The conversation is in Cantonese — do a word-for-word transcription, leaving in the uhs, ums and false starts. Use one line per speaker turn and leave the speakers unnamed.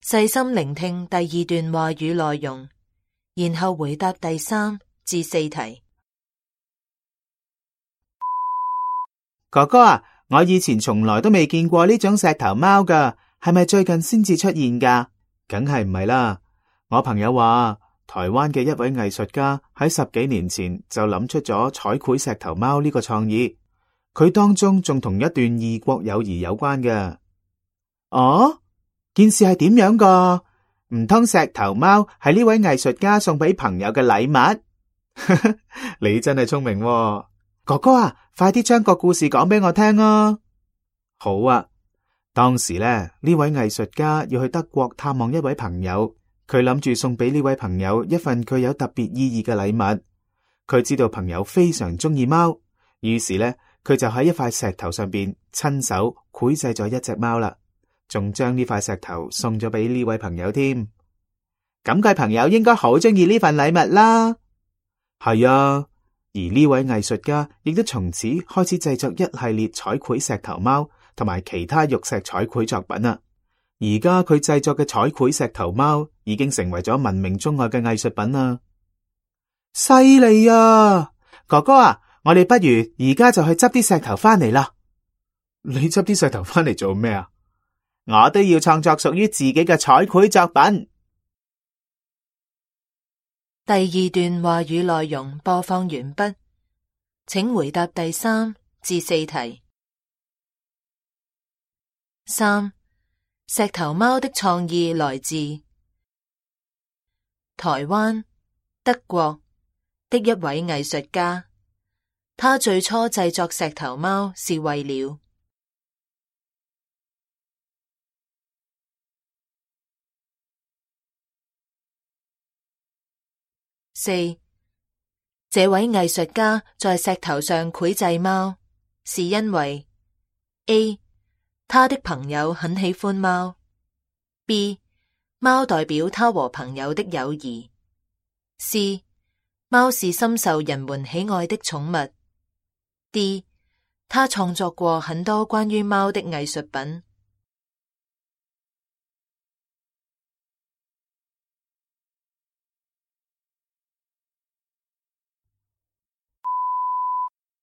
細心聆聽第二段話語內容，然後回答第三至四題。
哥哥啊，我以前從來都未見過呢種石頭貓㗎，係咪最近先至出現㗎？梗係唔係啦。我朋友話，台灣嘅一位藝術家喺十幾年前就諗出咗彩繪石頭貓呢個創意，佢當中仲同一段異國友誼有關嘅。哦，件事係點樣㗎？唔通石頭貓係呢位藝術家送俾朋友嘅禮物？你真係聰明喎。哥哥啊，快啲將個故事講俾我聽啊！好啊，當時呢，呢位藝術家要去德國探望一位朋友，佢諗住送俾呢位朋友一份具有特別意義嘅禮物。佢知道朋友非常中意貓，於是呢，佢就喺一塊石頭上邊親手繪製咗一隻貓啦，仲將呢塊石頭送咗俾呢位朋友添。咁佢朋友應該好中意呢份禮物啦。係啊。而呢位藝術家亦都從此開始製作一系列彩繪石頭貓同埋其他玉石彩繪作品啦。而家佢製作嘅彩繪石頭貓已經成為咗聞名中外嘅藝術品啦。犀利啊！哥哥啊，我哋不如而家就去執啲石頭翻嚟啦。你執啲石頭翻嚟做咩啊？我都要創作屬於自己嘅彩繪作品。
第二段話語內容播放完畢，請回答第三至四題。三、石頭貓的創意來自台灣、德國的一位藝術家，他最初製作石頭貓是為了四，這位藝術家在石頭上繪製貓，是因為 A. 他的朋友很喜歡貓 B. 貓代表他和朋友的友誼 C. 貓是深受人們喜愛的寵物 D. 他創作過很多關於貓的藝術品。